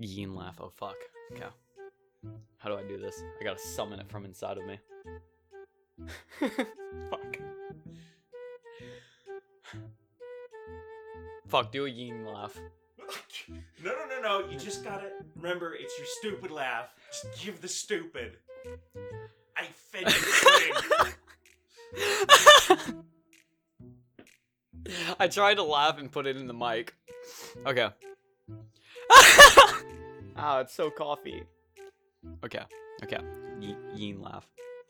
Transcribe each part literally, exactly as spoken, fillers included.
Yin laugh. Oh fuck. Okay. How do I do this? I gotta summon it from inside of me. Fuck. Fuck, do a yin laugh. No, no, no, no. You just gotta remember, it's your stupid laugh. Just give the stupid. I fed you pudding. I tried to laugh and put it in the mic. Okay. Oh, it's so coffee. Okay, okay. Y yin laugh.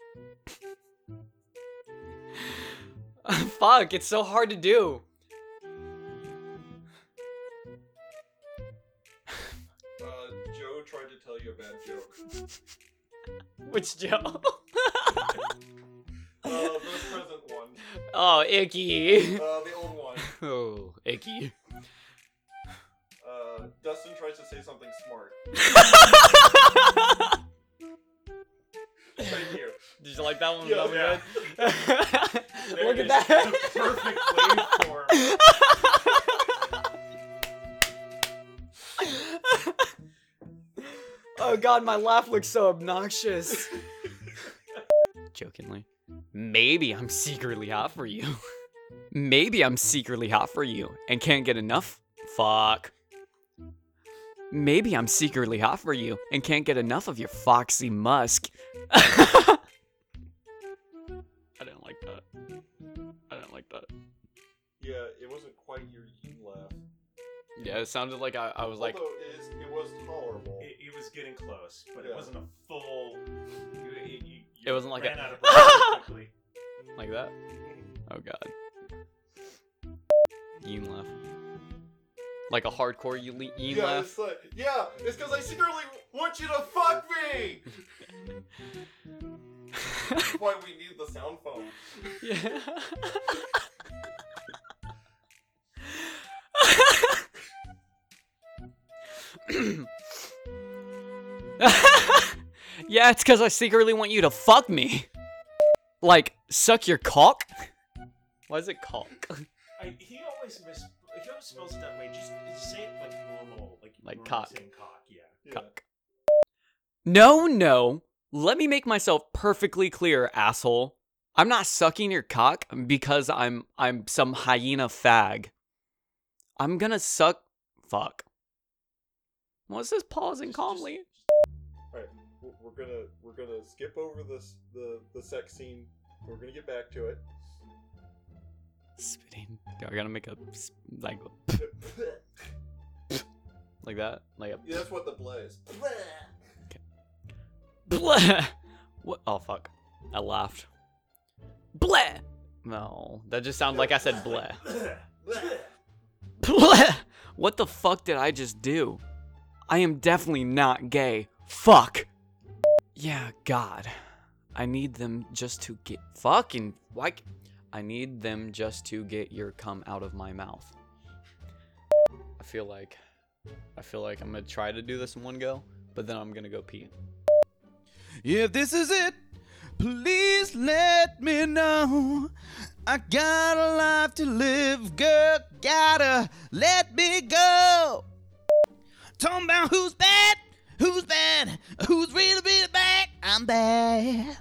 Fuck, it's so hard to do. Uh, Joe tried to tell you a bad joke. Which Joe? Uh, the present one. Oh, icky. Uh, the old one. Oh, icky. Uh, Dustin tries to say something smart. Thank you. Did you like that one? Yeah, Yeah, yeah. Look There at it that. is. The perfect waveform. Oh god, my laugh looks so obnoxious. Jokingly. Maybe I'm secretly hot for you. Maybe I'm secretly hot for you and can't get enough. Fuck. Maybe I'm secretly hot for you and can't get enough of your foxy musk. I didn't like that. I didn't like that. Yeah, it wasn't quite your yin laugh. Yeah, it sounded like I, I was like... Although it, is, it was tolerable. It, it was getting close, but Yeah. it wasn't a full. You, you, you It wasn't like ran a- out of breath quickly. Like that? Oh god. Yin laugh. Like a hardcore yin yin yeah, laugh? it's like, yeah, it's because I secretly want you to fuck me! That's why we need the sound phone. Yeah. Yeah, it's because I secretly want you to fuck me. Like, suck your cock? Why is it cock? I, he always mis. He always spells it that way. Just, just say it like normal, like Like normally cock. saying cock. Yeah. Yeah. Cock. No, no. Let me make myself perfectly clear, asshole. I'm not sucking your cock because I'm I'm some hyena fag. I'm gonna suck. Fuck. What's this pausing Just- calmly? Alright, we're we're gonna we're gonna skip over this the the sex scene. We're gonna get back to it. Spitting. I gotta make a s- like like that. Like a. Yeah, that's what the bleh is. Bleh. What? Oh fuck! I laughed. Bleh. No, that just sounds like I said bleh. Bleh. What the fuck did I just do? I am definitely not gay. Fuck. Yeah, God. I need them just to get fucking like. I need them just to get your cum out of my mouth. I feel like, I feel like I'm gonna try to do this in one go, but then I'm gonna go pee. If this is it, please let me know. I got a life to live, girl. Gotta let me go. Talking about who's bad, who's bad, who's really, really bad. I'm bad.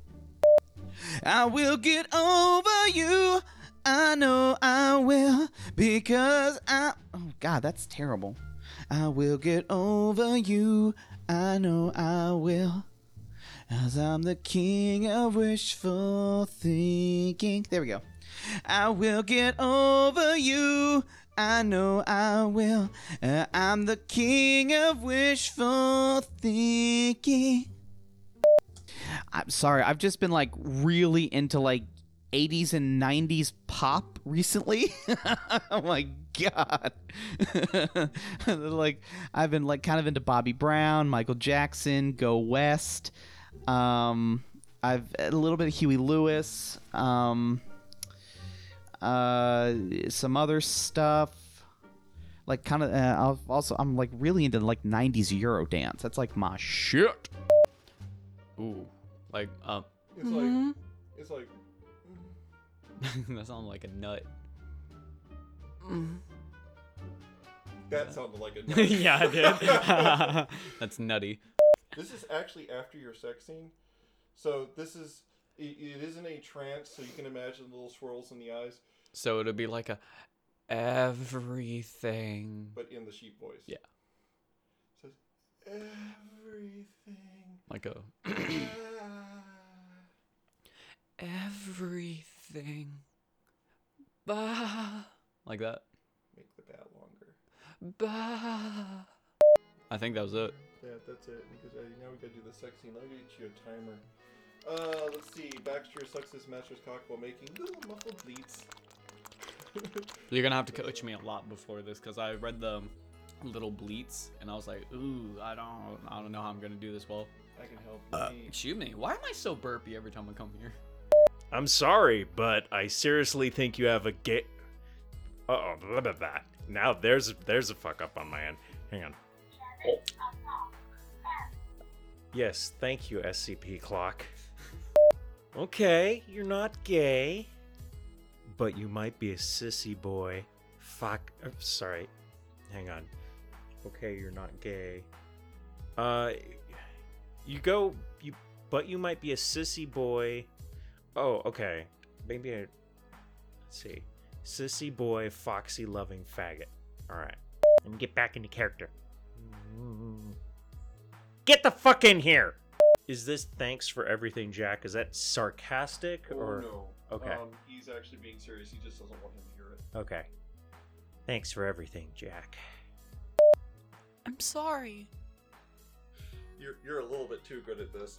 I will get over you. I know I will, because I. Oh, God, that's terrible. I will get over you. I know I will. As I'm the king of wishful thinking. There we go. I will get over you. I know I will. Uh, I'm the king of wishful thinking. I'm sorry. I've just been like really into like eighties and nineties pop recently. Oh my god. Like I've been like kind of into Bobby Brown, Michael Jackson, Go West. Um, I've a little bit of Huey Lewis, um, uh, some other stuff, like kind of. Uh, I'll also, I'm like really into like nineties Euro dance. That's like my shit. Ooh, like um, It's like it's like that sounds like a nut. That sounded like a nut. Yeah, I did. That's nutty. This is actually after your sex scene. So this is, it, it is in a trance, so you can imagine the little swirls in the eyes, So it'll be like a everything. but in the sheep voice. Yeah. It says, everything. Like a everything. Bah. Like that. Make the bat longer. Bah. I think that was it. Yeah, that's it. Because uh, now we gotta do the sex scene. Let me get you a timer. Uh, let's see. Baxter sucks his master's cock while making little muffled bleats. You're gonna have to coach me a lot before this, because I read the little bleats and I was like, ooh, I don't, I don't know how I'm gonna do this well. I can help. Uh, me. excuse me. Why am I so burpy every time I come here? I'm sorry, but I seriously think you have a gay. Uh oh, blah, blah, blah. Now there's there's a fuck up on my end. Hang on. Oh. Yes, thank you, S C P clock. Okay, you're not gay, but you might be a sissy boy. Fuck. uh, Sorry. Hang on. Okay, you're not gay. Uh, you go. You, but you might be a sissy boy. Oh, okay. Maybe I. Let's see. Sissy boy, foxy loving faggot. All right. Let me get back into character. Get the fuck in here. Is this thanks for everything, Jack? Is that sarcastic Oh, or? no. Okay. Um, he's actually being serious. He just doesn't want him to hear it. Okay. Thanks for everything, Jack. I'm sorry. You're you're a little bit too good at this.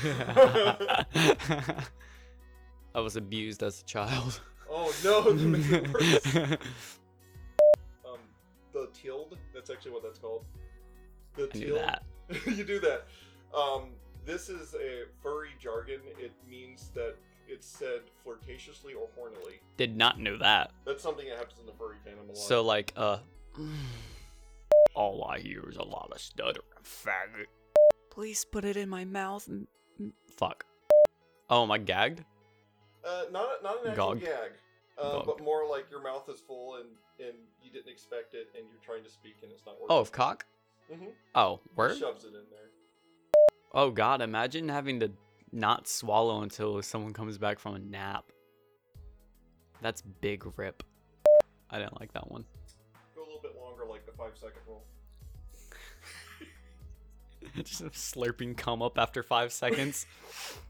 I was abused as a child. Oh no, that makes it worse. Um, the tilde. That's actually what that's called. The I knew tilde. that. You do that. Um, this is a furry jargon. It means that it's said flirtatiously or hornily. Did not know that. That's something that happens in the furry fandom a lot. So like, uh, all I hear is a lot of stuttering, faggot. Please put it in my mouth. M- m- Fuck. Oh, am I gagged? uh, not not an actual Gog. gag, uh, Gog. but more like your mouth is full and and you didn't expect it and you're trying to speak and it's not working. Oh, of cock? Mm-hmm. Oh, word? Shoves it in there. Oh god, imagine having to not swallow until someone comes back from a nap. That's big rip. I didn't like that one. Go a little bit longer, like the five second rule. Just slurping cum up after five seconds.